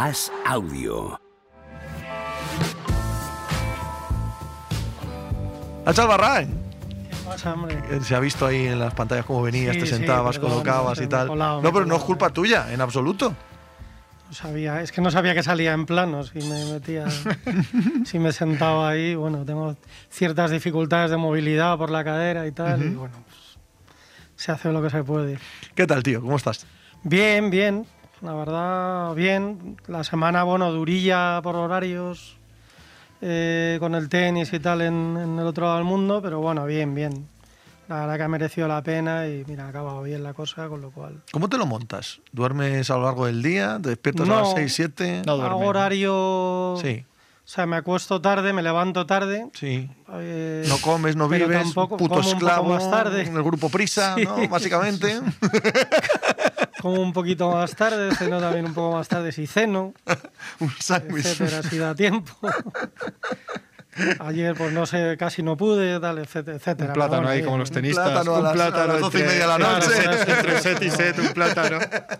As Audio. Nacho Albarrán. ¿Qué pasa, hombre? Se ha visto ahí en las pantallas cómo venías, Sí, te sí, sentabas, perdón, colocabas me y he tal. colado, No, pero no es colado, culpa tuya, en absoluto. No sabía, es que no sabía que salía en plano. Si me metía, si me sentaba ahí, bueno, tengo ciertas dificultades de movilidad por la cadera y tal, y bueno, pues, se hace lo que se puede. ¿Qué tal, tío? ¿Cómo estás? Bien, bien, la verdad, bien. La semana, bueno, durilla por horarios, con el tenis y tal en el otro lado del mundo, pero bueno, bien, bien. La verdad que ha merecido la pena y mira, ha acabado bien la cosa, con lo cual... ¿Cómo te lo montas? ¿Duermes a lo largo del día? ¿Te despiertas a las 6, 7? No duerme. Hago horario... Sí, O sea, me acuesto tarde, me levanto tarde. sí. No comes, no pero vives, tampoco, puto como un poco esclavo más tarde. en el grupo Prisa, Sí, ¿no? Básicamente. Como un poquito más tarde, ceno también un poco más tarde si ceno, Un sándwich. etcétera, si da tiempo. Ayer, pues no sé, casi no pude, tal, etcétera, etcétera. Un plátano Pero bueno, ahí bien, como los bien. tenistas. plátano a Un las- plátano a las 12:30 de la claro, noche. entre set y set, un plátano.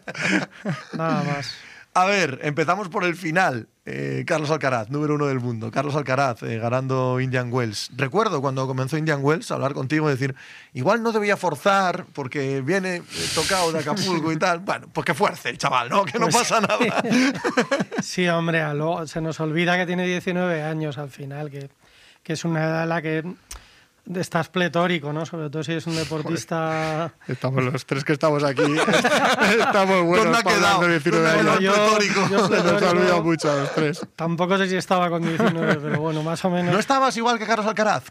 Nada más. A ver, empezamos por el final. Carlos Alcaraz, número 1 del mundo. Carlos Alcaraz ganando Indian Wells. Recuerdo cuando comenzó Indian Wells hablar contigo y decir, igual no debía forzar porque viene tocado de Acapulco y tal. Bueno, pues que fuerce el chaval, ¿no? Que no Pues pasa nada. Sí, hombre, se nos olvida que tiene 19 años al final, que es una edad en la que estás pletórico, ¿no? Sobre todo si eres un deportista... Estamos los tres que estamos aquí. Estamos buenos ¿Dónde ha para quedado? hablar de 19 ¿Dónde ha años. quedado? pletórico. yo Se nos ha pletórico, olvidado mucho a los tres. Tampoco sé si estaba con 19, pero bueno, más o menos... ¿No estabas igual que Carlos Alcaraz?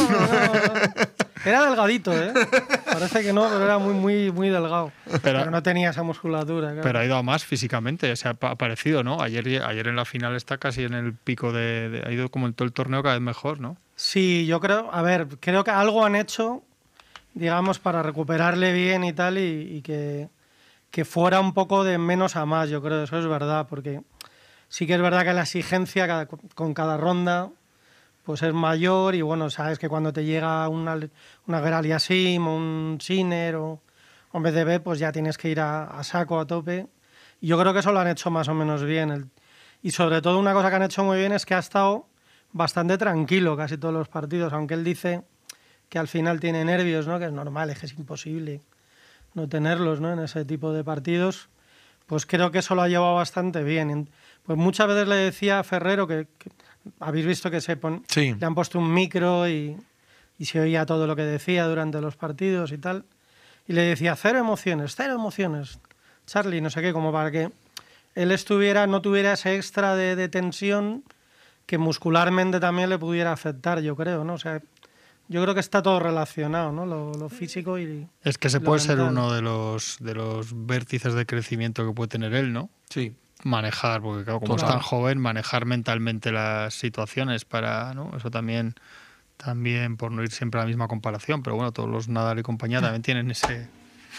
No. Era delgadito, ¿eh? Parece que no, pero era muy, muy, muy delgado. Pero no tenía esa musculatura, claro. Pero ha ido a más físicamente, se ha parecido, ¿no? Ayer en la final está casi en el pico ha ido como en todo el torneo cada vez mejor, ¿no? Sí, yo creo... A ver, creo que algo han hecho, digamos, para recuperarle bien y tal, y que fuera un poco de menos a más, yo creo. Eso es verdad, porque sí que es verdad que la exigencia con cada ronda pues es mayor y bueno, sabes que cuando te llega una Geraliasim o un Sinner o un BCB, pues ya tienes que ir a saco, a tope. Y yo creo que eso lo han hecho más o menos bien. Y sobre todo una cosa que han hecho muy bien es que ha estado bastante tranquilo casi todos los partidos, aunque él dice que al final tiene nervios, ¿no? Que es normal, es que es imposible no tenerlos, ¿no? En ese tipo de partidos, pues creo que eso lo ha llevado bastante bien. Pues muchas veces le decía a Ferrero que habéis visto que Sí. le han puesto un micro y se oía todo lo que decía durante los partidos y tal. Y le decía, cero emociones, Charlie, no sé qué, como para que él no tuviera ese extra de tensión que muscularmente también le pudiera afectar, yo creo, ¿no? O sea, yo creo que está todo relacionado, ¿no? Lo físico y Es que se lo puede ser mental. uno de los vértices de crecimiento que puede tener él, ¿no? Sí. Manejar, porque claro, como es tan joven, manejar mentalmente las situaciones para, ¿no? Eso también, por no ir siempre a la misma comparación, pero bueno, todos los Nadal y compañía también tienen ese...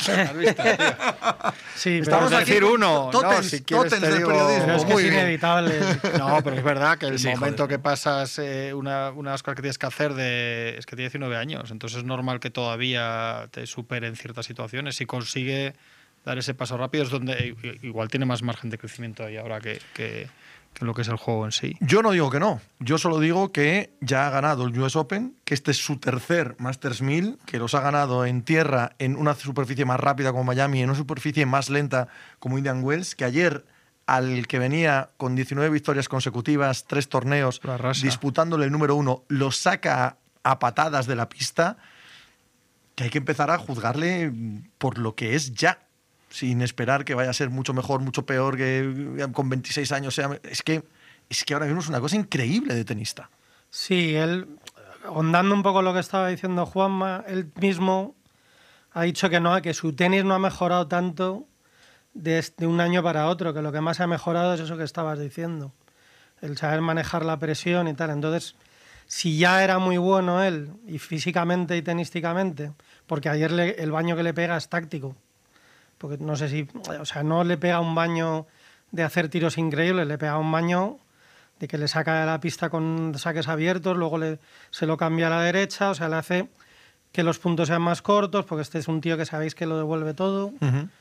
Sí, Estamos pero, aquí decir con uno, tótems, no, si quieres tótems te del digo- periodismo. pero es que Muy es bien. inevitable. inevitable. No, pero es verdad que el Sí, momento joder. que pasas, una de las cosas que tienes que hacer es que tiene 19 años, entonces es normal que todavía te supere en ciertas situaciones. Si consigue dar ese paso rápido es donde igual tiene más margen de crecimiento ahí ahora que lo que es el juego en sí. Yo no digo que no. Yo solo digo que ya ha ganado el US Open, que este es su tercer Masters 1000, que los ha ganado en tierra, en una superficie más rápida como Miami, en una superficie más lenta como Indian Wells, que ayer al que venía con 19 victorias consecutivas, 3 torneos, Lo arrasa. disputándole el número 1, lo saca a patadas de la pista, que hay que empezar a juzgarle por lo que es ya, sin esperar que vaya a ser mucho mejor, mucho peor, que con 26 años sea... Es que ahora mismo es una cosa increíble de tenista. Sí, él, ahondando un poco lo que estaba diciendo Juanma, él mismo ha dicho que no, que su tenis no ha mejorado tanto de un año para otro, que lo que más ha mejorado es eso que estabas diciendo, el saber manejar la presión y tal. Entonces, si ya era muy bueno él, y físicamente y tenísticamente, porque ayer el baño que le pega es táctico, porque no sé si, o sea, no le pega un baño de hacer tiros increíbles, le pega un baño de que le saca de la pista con saques abiertos, luego se lo cambia a la derecha, o sea, le hace que los puntos sean más cortos, porque este es un tío que sabéis que lo devuelve todo.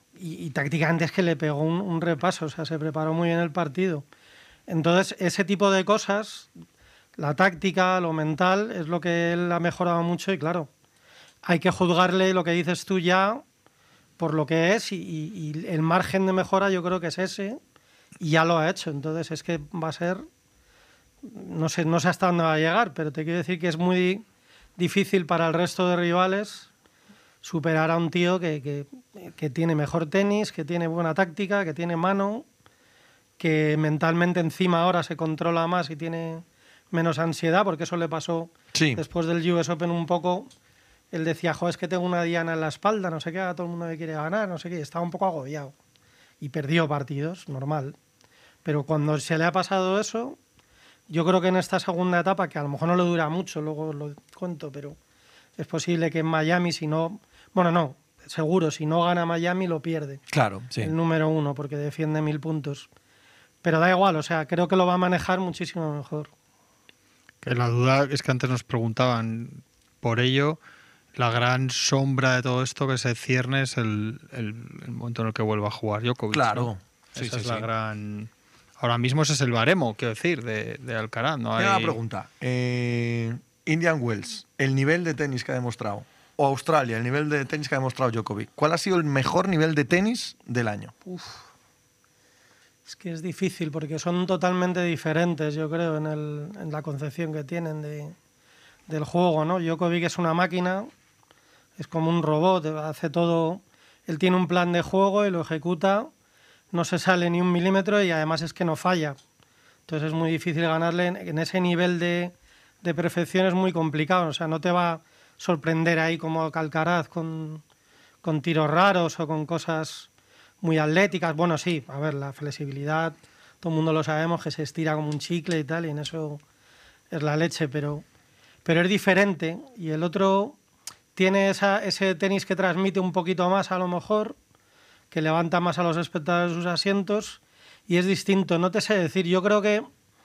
y tácticamente es que le pegó un repaso, o sea, se preparó muy bien el partido. Entonces, ese tipo de cosas, la táctica, lo mental, es lo que él ha mejorado mucho y claro, hay que juzgarle lo que dices tú ya por lo que es y el margen de mejora yo creo que es ese y ya lo ha hecho. Entonces, es que va a ser, no sé hasta dónde va a llegar, pero te quiero decir que es muy difícil para el resto de rivales superar a un tío que tiene mejor tenis, que tiene buena táctica, que tiene mano, que mentalmente encima ahora se controla más y tiene menos ansiedad, porque eso le pasó después del US Open un poco. Él decía, joder, es que tengo una diana en la espalda, no sé qué, a todo el mundo me quiere ganar, no sé qué, estaba un poco agobiado. Y perdió partidos, normal. Pero cuando se le ha pasado eso, yo creo que en esta segunda etapa, que a lo mejor no le dura mucho, luego lo cuento, pero es posible que en Miami, si no... Bueno, no, seguro, si no gana Miami lo pierde. Claro, sí. El número 1, porque defiende 1000 puntos. Pero da igual, o sea, creo que lo va a manejar muchísimo mejor. Que la duda es que antes nos preguntaban por ello, la gran sombra de todo esto que se cierne es el momento en el que vuelva a jugar Djokovic. Claro. ¿no? Sí, Esa sí, es la sí. gran... Ahora mismo ese es el baremo, quiero decir, de Alcaraz. No hay... Una pregunta. Indian Wells, el nivel de tenis que ha demostrado, o Australia, el nivel de tenis que ha demostrado Djokovic, ¿cuál ha sido el mejor nivel de tenis del año? Es que es difícil porque son totalmente diferentes, yo creo, en la concepción que tienen del juego, ¿no? Djokovic es una máquina, es como un robot, hace todo. Él tiene un plan de juego y lo ejecuta, no se sale ni un milímetro y además es que no falla. Entonces es muy difícil ganarle en ese nivel de perfección, es muy complicado. O sea, no te va a sorprender ahí como Alcaraz con tiros raros o con cosas muy atléticas. Bueno, sí, a ver, la flexibilidad, todo el mundo lo sabemos, que se estira como un chicle y tal, y en eso es la leche, pero es diferente. Y el otro tiene ese tenis que transmite un poquito más, a lo mejor, que levanta más a los espectadores sus asientos, y es distinto. No te sé decir, yo creo que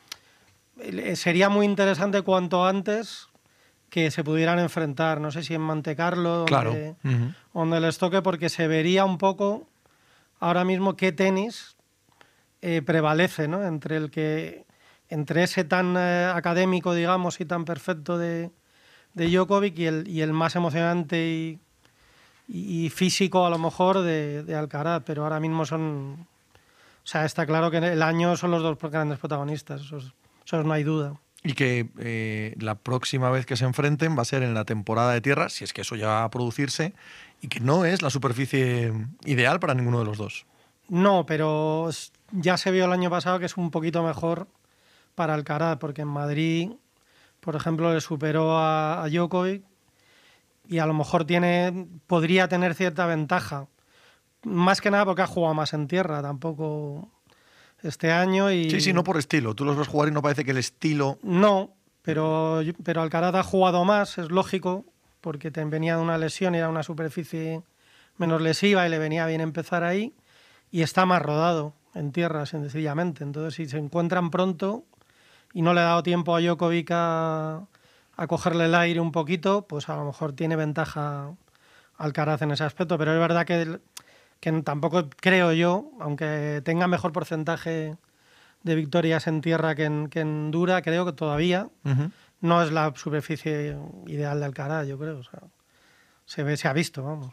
sería muy interesante cuanto antes que se pudieran enfrentar. No sé si en Montecarlo, donde les toque, porque se vería un poco ahora mismo qué tenis prevalece, ¿no? Entre ese tan académico, digamos, y tan perfecto de Djokovic y el más emocionante y físico, a lo mejor, de Alcaraz. Pero ahora mismo son... O sea, está claro que el año son los dos grandes protagonistas, eso no hay duda. Y que la próxima vez que se enfrenten va a ser en la temporada de tierra, si es que eso ya va a producirse, y que no es la superficie ideal para ninguno de los dos. No, pero ya se vio el año pasado que es un poquito mejor para Alcaraz, porque en Madrid, por ejemplo, le superó a Djokovic y a lo mejor podría tener cierta ventaja. Más que nada porque ha jugado más en tierra, tampoco este año. Sí, no por estilo. Tú los ves jugar y no parece que el estilo... No, pero Alcaraz ha jugado más, es lógico, porque venía de una lesión y era una superficie menos lesiva y le venía bien empezar ahí, y está más rodado en tierra, sencillamente. Entonces, si se encuentran pronto y no le ha dado tiempo a Djokovic a cogerle el aire un poquito, pues a lo mejor tiene ventaja Alcaraz en ese aspecto. Pero es verdad que tampoco creo yo, aunque tenga mejor porcentaje de victorias en tierra que en dura, creo que todavía no es la superficie ideal de Alcaraz, yo creo. O sea, se ha visto, vamos.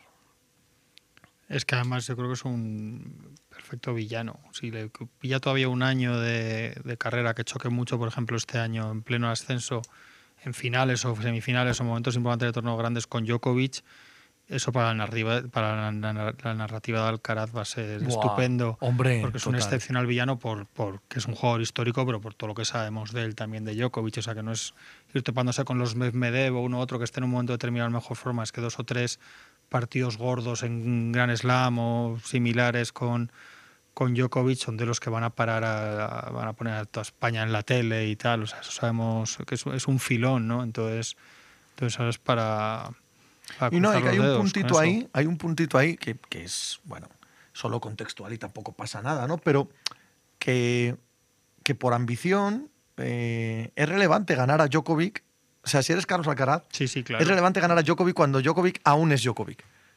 Es que además yo creo que es un perfecto villano. Si le pilla todavía un año de carrera que choque mucho, por ejemplo, este año en pleno ascenso, en finales o semifinales o momentos importantes de torneos grandes con Djokovic, eso para la narrativa de Alcaraz va a ser estupendo. Hombre, porque es un excepcional villano porque es un jugador histórico, pero por todo lo que sabemos de él también, de Djokovic. O sea, que no es ir topándose con los Medvedev o uno u otro que esté en un momento determinado en mejor forma. Es que 2 o 3 partidos gordos en Grand Slam o similares con Djokovic son de los que van a poner a toda España en la tele y tal. O sea, eso sabemos que es un filón, ¿no? Entonces es para y no, hay un puntito ahí que es, bueno, solo contextual y tampoco pasa nada, ¿no? Pero que por ambición es relevante ganar a Djokovic. O sea, si eres Carlos Alcaraz, sí, claro. Es relevante ganar a Djokovic cuando Djokovic aún es Djokovic.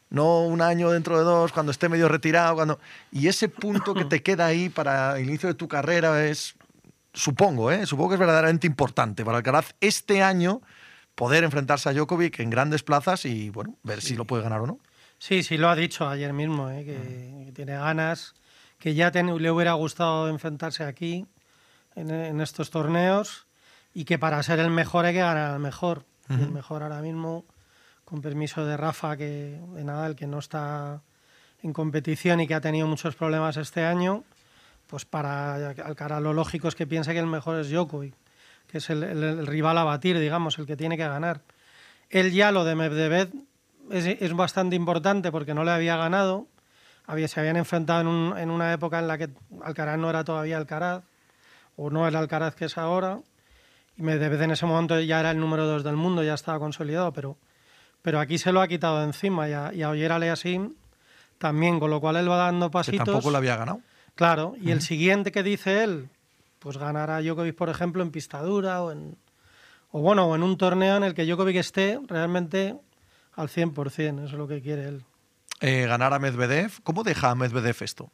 no un año dentro de 2, cuando esté medio retirado. Y ese punto que te queda ahí para el inicio de tu carrera es, supongo que es verdaderamente importante para Alcaraz este año poder enfrentarse a Djokovic en grandes plazas y bueno, ver si lo puede ganar o no. Sí, lo ha dicho ayer mismo, que tiene ganas, que ya le hubiera gustado enfrentarse aquí en estos torneos y que para ser el mejor hay que ganar al mejor. Y el mejor ahora mismo, con permiso de Rafa, de Nadal, que no está en competición y que ha tenido muchos problemas este año, pues para Alcaraz lo lógico es que piense que el mejor es Djokovic, que es el rival a batir, digamos, el que tiene que ganar. Él ya lo de Medvedev es bastante importante porque no le había ganado. Se habían enfrentado en una época en la que Alcaraz no era todavía Alcaraz, o no era Alcaraz que es ahora, y Medvedev en ese momento ya era el número 2 del mundo, ya estaba consolidado, pero aquí se lo ha quitado de encima, y a Ogier Aliassime también, con lo cual él va dando pasitos. Que tampoco lo había ganado. Claro, y el siguiente que dice él, pues ganará Djokovic, por ejemplo, en pista dura o en un torneo en el que Djokovic esté realmente al 100%, eso es lo que quiere él. Ganar a Medvedev, ¿cómo deja a Medvedev esto?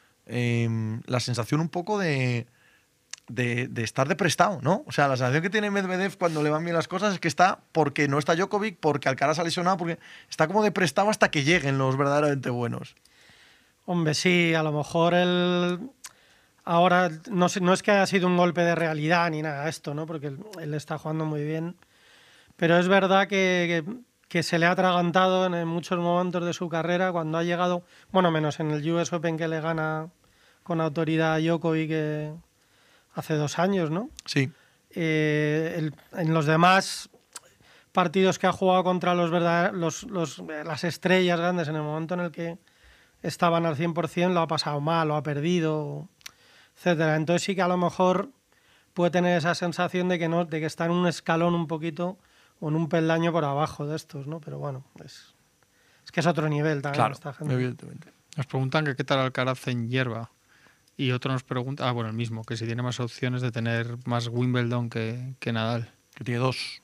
La sensación un poco de estar de prestado, ¿no? O sea, la sensación que tiene Medvedev cuando le van bien las cosas es que está porque no está Djokovic, porque Alcaraz ha lesionado, porque está como de prestado hasta que lleguen los verdaderamente buenos. Hombre, sí, a lo mejor él ahora no es que haya sido un golpe de realidad ni nada de esto, ¿no? Porque él está jugando muy bien, pero es verdad que se le ha atragantado en muchos momentos de su carrera cuando ha llegado, bueno, menos en el US Open que le gana con autoridad a Djokovic hace 2 años, ¿no? Sí. En los demás partidos que ha jugado contra las estrellas grandes, en el momento en el que estaban al 100%, lo ha pasado mal, lo ha perdido, etcétera. Entonces sí que a lo mejor puede tener esa sensación de que está en un escalón un poquito o en un peldaño por abajo de estos, ¿no? Pero bueno, es que es otro nivel también. Claro, esta gente. evidentemente. Nos preguntan que qué tal Alcaraz en hierba. Y otro nos pregunta, el mismo, que si tiene más opciones de tener más Wimbledon que Nadal. Que tiene 2.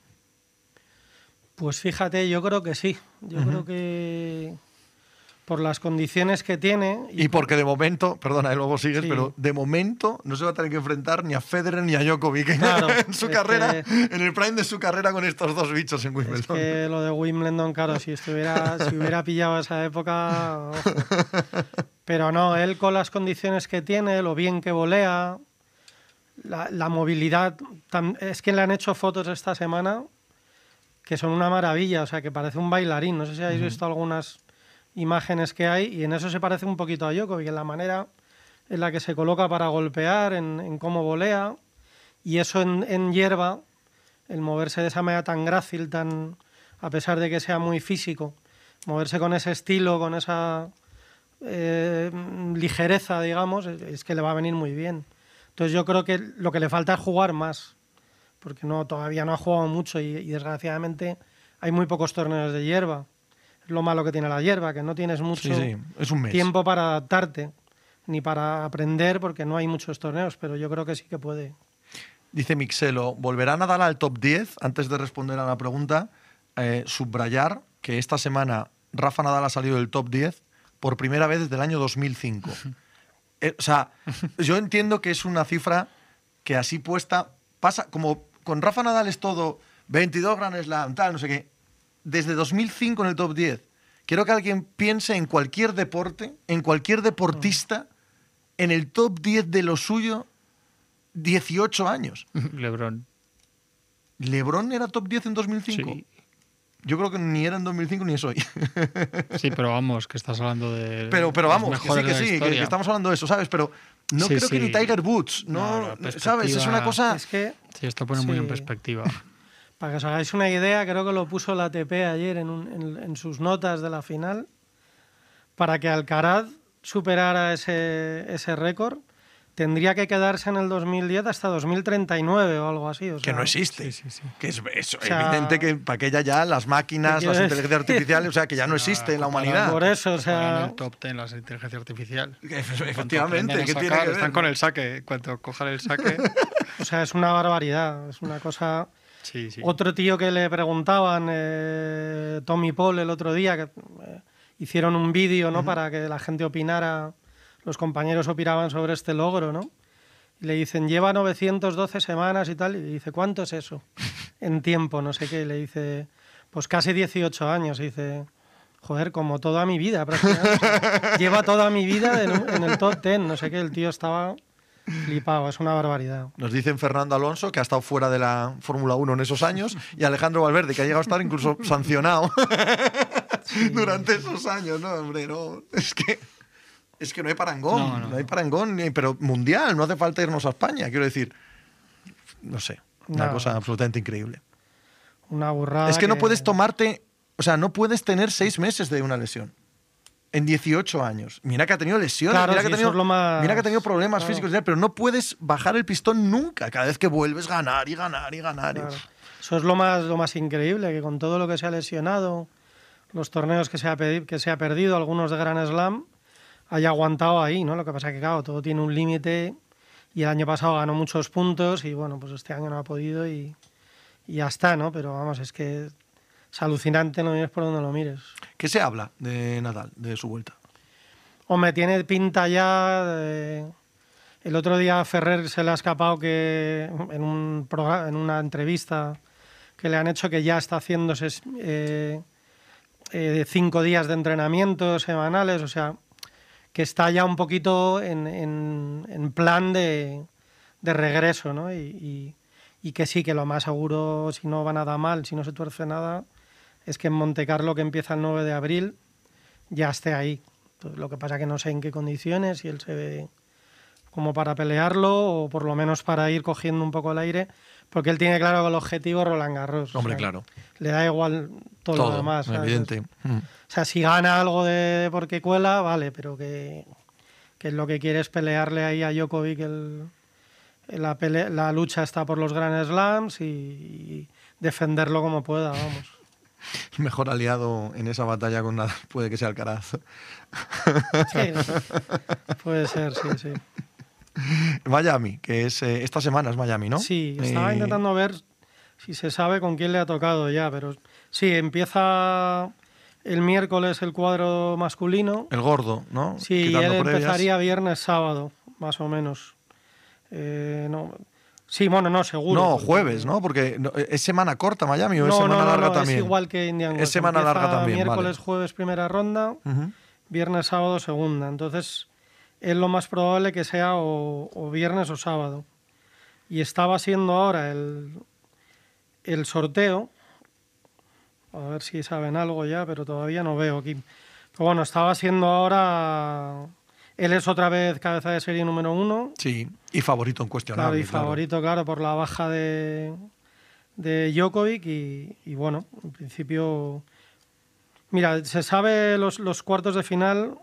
Pues fíjate, yo creo que sí. Yo creo que por las condiciones que tiene... Y porque de momento, perdona, luego sigues, Sí. pero de momento no se va a tener que enfrentar ni a Federer ni a Djokovic Claro, en su carrera, en el prime de su carrera con estos 2 bichos en Wimbledon. Es que lo de Wimbledon, claro, si hubiera pillado esa época... Ojo. Pero no, él con las condiciones que tiene, lo bien que volea, la movilidad... Es que le han hecho fotos esta semana que son una maravilla, o sea, que parece un bailarín. No sé si habéis visto algunas imágenes que hay, y en eso se parece un poquito a Djokovic, en la manera en la que se coloca para golpear, en cómo volea, y eso en hierba, el moverse de esa manera tan grácil, a pesar de que sea muy físico, moverse con ese estilo, con esa ligereza, digamos, es que le va a venir muy bien. Entonces yo creo que lo que le falta es jugar más, porque todavía no ha jugado mucho y desgraciadamente hay muy pocos torneos de hierba. Es lo malo que tiene la hierba, que no tienes mucho Es un mes. tiempo para adaptarte, ni para aprender, porque no hay muchos torneos, pero yo creo que sí que puede. Dice Mixelo, ¿volverá Nadal al top 10? Antes de responder a la pregunta, subrayar que esta semana Rafa Nadal ha salido del top 10 por primera vez desde el año 2005. O sea, yo entiendo que es una cifra que así puesta pasa, como con Rafa Nadal es todo 22 Grand Slam, tal, no sé qué. Desde 2005 en el top 10. Quiero que alguien piense en cualquier deporte, en cualquier deportista, en el top 10 de lo suyo, 18 años. LeBron. ¿LeBron era top 10 en 2005? Sí. Yo creo que ni era en 2005 ni es hoy. Sí, pero vamos, que estás hablando de... Pero vamos, los que mejores sí, que de la sí, historia. que estamos hablando de eso, ¿sabes? Pero no Sí, creo que sí. ni Tiger Woods, No, la ¿sabes? Es una cosa... Es que, Sí, esto pone muy en Sí. perspectiva. para que os hagáis una idea, creo que lo puso la ATP ayer en sus notas de la final, para que Alcaraz superara ese récord, tendría que quedarse en el 2010 hasta 2039 o algo así. O sea, que no existe. Sí, sí, sí. Que es eso, O sea, evidente que para aquella ya las máquinas, ¿qué las quieres inteligencias artificiales, o sea, que ya no existe en la humanidad. Por eso, o Comparan sea, el top 10 la inteligencia artificial. Efectivamente, ¿qué ¿qué tiene que ver? Están con el saque. Cuando cojan el saque... o sea, es una barbaridad, es una cosa... Sí, sí. Otro tío que le preguntaban, Tommy Paul, el otro día, hicieron un vídeo, ¿no? Para que la gente opinara, los compañeros opinaban sobre este logro, ¿no? Y le dicen, lleva 912 semanas y tal, y dice, ¿cuánto es eso? En tiempo, no sé qué, y le dice, pues casi 18 años, y dice, joder, como toda mi vida, prácticamente. O sea, lleva toda mi vida en el top 10, no sé qué, el tío estaba flipado, es una barbaridad. Nos dicen Fernando Alonso, que ha estado fuera de la Fórmula 1 en esos años, y Alejandro Valverde, que ha llegado a estar incluso sancionado durante esos años. No, hombre, no. Es que no hay parangón. No hay parangón, pero mundial. No hace falta irnos a España, quiero decir. No sé, una cosa absolutamente increíble. Una burrada. Es que no puedes tomarte... O sea, no puedes tener 6 meses de una lesión. En 18 años. Mira que ha tenido lesiones, claro, mira, que ha tenido problemas físicos, pero no puedes bajar el pistón nunca. Cada vez que vuelves, ganar y ganar y ganar. Claro. Eso es lo más increíble, que con todo lo que se ha lesionado, los torneos que se ha perdido, algunos de Grand Slam, haya aguantado ahí, ¿no? Lo que pasa es que, claro, todo tiene un límite y el año pasado ganó muchos puntos y, bueno, pues este año no ha podido y ya está, ¿no? Pero, vamos, es que... es alucinante, no mires por donde lo mires. ¿Qué se habla de Nadal, de su vuelta? Hombre, tiene pinta ya... El otro día a Ferrer se le ha escapado que en una entrevista que le han hecho que ya está haciéndose 5 días de entrenamiento semanales, o sea, que está ya un poquito en plan de regreso, ¿no? Y que sí, que lo más seguro, si no va nada mal, si no se tuerce nada, es que en Montecarlo, que empieza el 9 de abril, ya esté ahí. Entonces, lo que pasa que no sé en qué condiciones, si él se ve como para pelearlo o por lo menos para ir cogiendo un poco el aire, porque él tiene claro que el objetivo es Roland Garros. Hombre, o sea, claro. Le da igual todo lo demás. Evidente. O sea, si gana algo porque cuela, vale, pero que lo que quiere es pelearle ahí a Djokovic la lucha está por los Grand Slams y defenderlo como pueda, vamos. El mejor aliado en esa batalla con Nadal puede que sea Alcaraz. Sí, puede ser, sí. Miami, que es esta semana es Miami, ¿no? Sí, estaba intentando ver si se sabe con quién le ha tocado ya, pero sí, empieza el miércoles el cuadro masculino. El gordo, ¿no? Sí, y él empezaría viernes, sábado, más o menos. No... Sí, bueno, no, seguro. No, jueves, ¿no? Porque ¿es semana corta Miami o es semana larga también? Es igual que Indian Wells. Es semana larga también, miércoles, vale. jueves, primera ronda, viernes, sábado, segunda. Entonces, es lo más probable que sea o viernes o sábado. Y estaba siendo ahora el sorteo. A ver si saben algo ya, pero todavía no veo aquí. Pero bueno, estaba siendo ahora... Él es otra vez cabeza de serie número 1. Sí, y favorito incuestionable. Claro, y favorito, claro, por la baja de Djokovic y bueno, en principio... Mira, se sabe los cuartos de final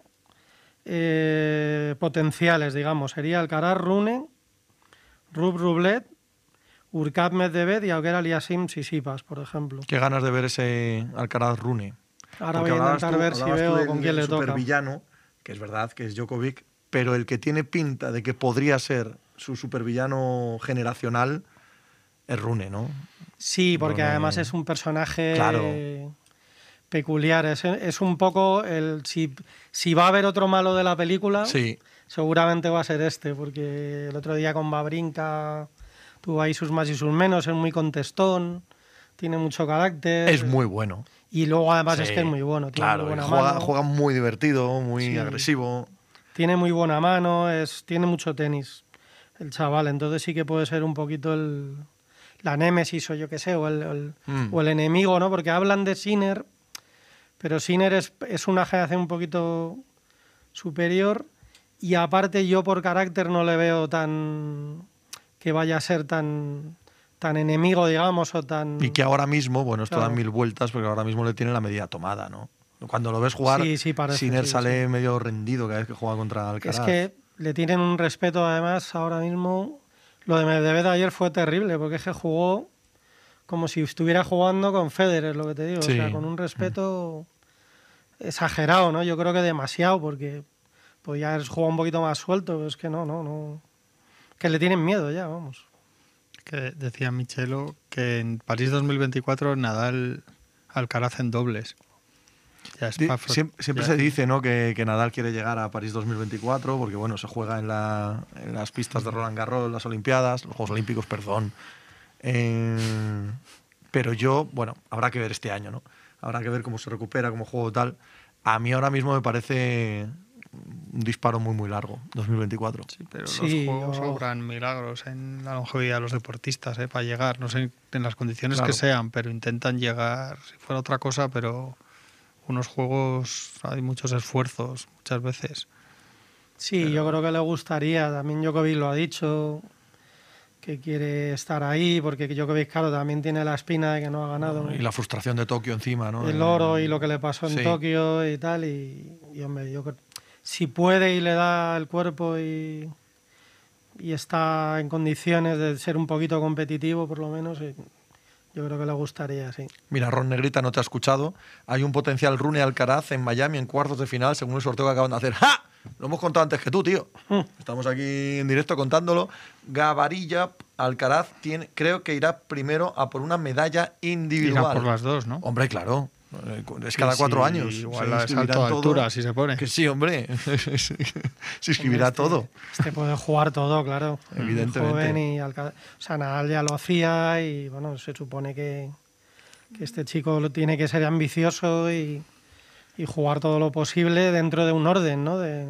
potenciales, digamos. Sería Alcaraz, Rune, Rublev, Hurkacz, Medvedev y Auger Aliassime, Tsitsipas, por ejemplo. Qué ganas de ver ese Alcaraz, Rune. Ahora voy a intentar ver si veo con quién le toca. Supervillano, que es verdad que es Djokovic, pero el que tiene pinta de que podría ser su supervillano generacional es Rune, ¿no? Sí, porque Rune... además es un personaje claro. peculiar. Es un poco el... Si va a haber otro malo de la película, sí, seguramente va a ser este, porque el otro día con Wawrinka tuvo ahí sus más y sus menos, es muy contestón, tiene mucho carácter. Es muy bueno. Y luego además es que es muy bueno. Tiene claro, muy buena juega muy divertido, muy agresivo. Tiene muy buena mano, tiene mucho tenis el chaval, entonces sí que puede ser un poquito la némesis o yo qué sé, o el enemigo, ¿no? Porque hablan de Sinner, pero Sinner es una generación un poquito superior y aparte yo por carácter no le veo que vaya a ser tan enemigo, digamos, o tan... Y que ahora mismo, bueno, esto da 1000 vueltas, porque ahora mismo le tiene la medida tomada, ¿no? Cuando lo ves jugar, Sinner sale medio rendido cada vez que juega contra Alcaraz. Es que le tienen un respeto, además, ahora mismo. Lo de Medvedev ayer fue terrible, porque es que jugó como si estuviera jugando con Federer, lo que te digo. Sí. O sea, con un respeto exagerado, ¿no? Yo creo que demasiado, porque podía haber jugado un poquito más suelto, pero es que no. Que le tienen miedo ya, vamos. Que decía Michelo que en París 2024 Nadal Alcaraz en dobles. Ya es Siempre se dice, ¿no?, que Nadal quiere llegar a París 2024 porque, bueno, se juega en las pistas de Roland Garros, las Olimpiadas, los Juegos Olímpicos, perdón. Pero bueno, habrá que ver este año, ¿no? Habrá que ver cómo se recupera, cómo juego tal. A mí ahora mismo me parece un disparo muy, muy largo, 2024. Sí, pero los juegos obran milagros en la longevidad de los deportistas, para llegar, no sé en las condiciones que sean, pero intentan llegar, si fuera otra cosa, pero unos juegos hay muchos esfuerzos muchas veces. Sí, pero yo creo que le gustaría, también Djokovic lo ha dicho, que quiere estar ahí, porque Djokovic, claro, también tiene la espina de que no ha ganado. Y la frustración de Tokio encima, ¿no? El oro y lo que le pasó en Tokio y tal, y hombre, yo creo si puede y le da el cuerpo y está en condiciones de ser un poquito competitivo, por lo menos, yo creo que le gustaría, sí. Mira, Ron Negrita no te ha escuchado. Hay un potencial Rune Alcaraz en Miami en cuartos de final, según el sorteo que acaban de hacer. ¡Ja! Lo hemos contado antes que tú, tío. Estamos aquí en directo contándolo. Gavarilla, Alcaraz, creo que irá primero a por una medalla individual. Irá por las dos, ¿no? Hombre, claro. Es cada 4 años. Igual es salto de altura, si se pone. Que sí, hombre. Se inscribirá todo. Puede jugar todo, claro. Evidentemente. Joven y o sea, Nadal ya lo hacía y bueno, se supone que este chico tiene que ser ambicioso y jugar todo lo posible dentro de un orden, ¿no? De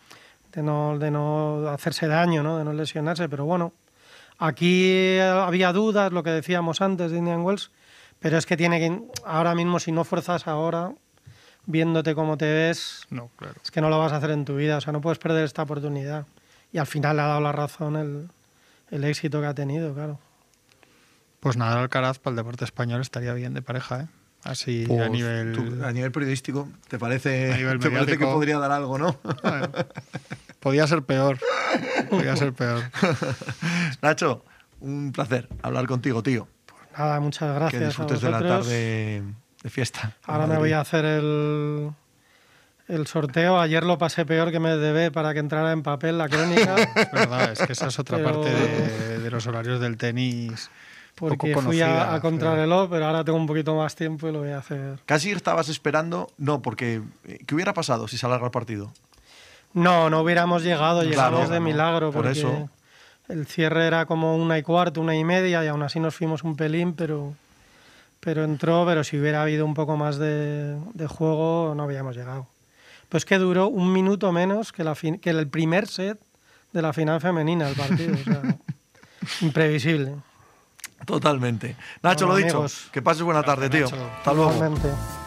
no hacerse daño, ¿no? De no lesionarse. Pero bueno, aquí había dudas, lo que decíamos antes de Indian Wells. Pero es que ahora mismo, si no fuerzas ahora, viéndote cómo te ves, no, claro. Es que no lo vas a hacer en tu vida. O sea, no puedes perder esta oportunidad. Y al final le ha dado la razón el éxito que ha tenido, claro. Pues Nadal Alcaraz para el deporte español estaría bien de pareja, ¿eh? Así pues a nivel periodístico, ¿te parece que mediático, podría dar algo, no? Bueno, podía ser peor. Podía ser peor. Nacho, un placer hablar contigo, tío. Nada, muchas gracias. Que disfrutes de la tarde de fiesta. Ahora me voy a hacer el sorteo. Ayer lo pasé peor que me debe para que entrara en papel la crónica. Es verdad, es que esa es otra parte de los horarios del tenis. Porque fui a contrarreloj, pero ahora tengo un poquito más tiempo y lo voy a hacer. Casi estabas esperando, no, porque ¿qué hubiera pasado si se alarga el partido? No hubiéramos llegado, llegamos de milagro. Por eso. El cierre era como 1:15, 1:30 y aún así nos fuimos un pelín, pero entró, pero si hubiera habido un poco más de juego no habíamos llegado. Pues que duró 1 minuto menos que el primer set de la final femenina el partido, o sea, imprevisible. Totalmente. Nacho, bueno, lo dicho, que pases buena tarde, tío. Nacho. Hasta luego. Igualmente.